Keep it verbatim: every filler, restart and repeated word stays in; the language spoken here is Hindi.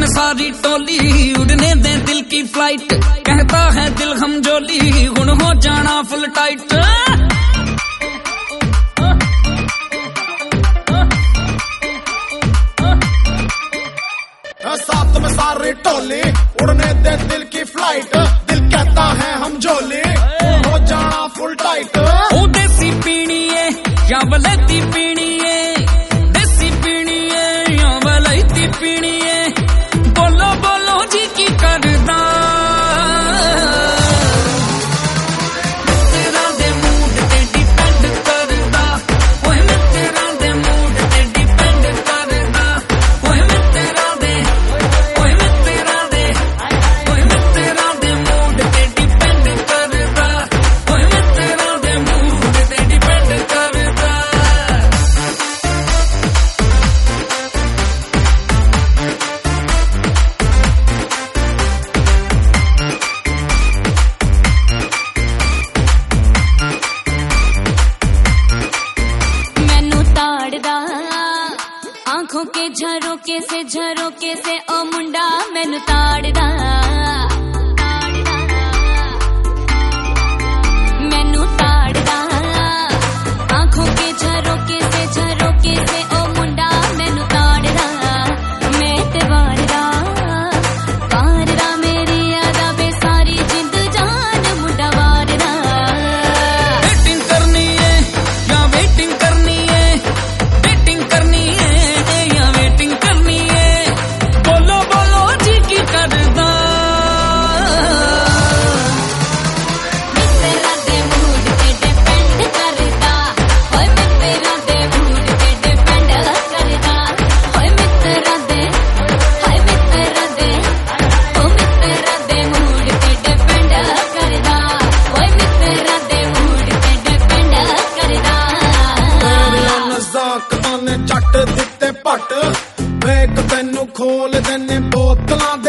में सारी टोली उड़ने दे दिल की फ्लाइट, कहता है दिल हम जोली हुण हो जाना फुल टाइट। साथ में सारी टोली उड़ने दे दिल की फ्लाइट, दिल कहता है हम जोली हो जाना फुल टाइट। ओ देसी पीनी है या वलैती पीनी है, देसी पीनी है या वलैती पीनी है, बोलो बोलो जी की करदा। तेरा दे मूड ते डिपेंड करदा, ओए मैं तेरा दे मूड ते डिपेंड करदा, ओए मैं तेरा दे, ओए मैं तेरा दे, ओए मैं तेरा दे मूड ते डिपेंड करदा, ओए मैं तेरा दे मूड ते डिपेंड करदा। आंखों के झरोके से झरोके से ओ मुंडा मैनू ताड़दा, मैनू ताड़दा। आंखों के झरोके से झरोके से ओ मुंडा मैनू ताड़दा, मैं ते वारदा वारदा मेरी यादा बे सारी जिंद जान मुंडा वारदा। वेटिंग करनी है या वेटिंग करनी है, वेटिंग करनी है या वेटिंग करनी है, बोलो बोलो जी की करदा। तेरा दे मूड ते डिपेंड करदा, ओए मैं तेरा दे मूड ते डिपेंड करदा, ओए मैं तेरा दे, हाय मैं तेरा दे, ओ मैं तेरा दे मूड ते डिपेंड करदा, ओए मैं तेरा दे मूड ते डिपेंड करदा। तेरियां नज़ाकतां ने जट दिते पट, वेख तैनू खोल देने बोतलां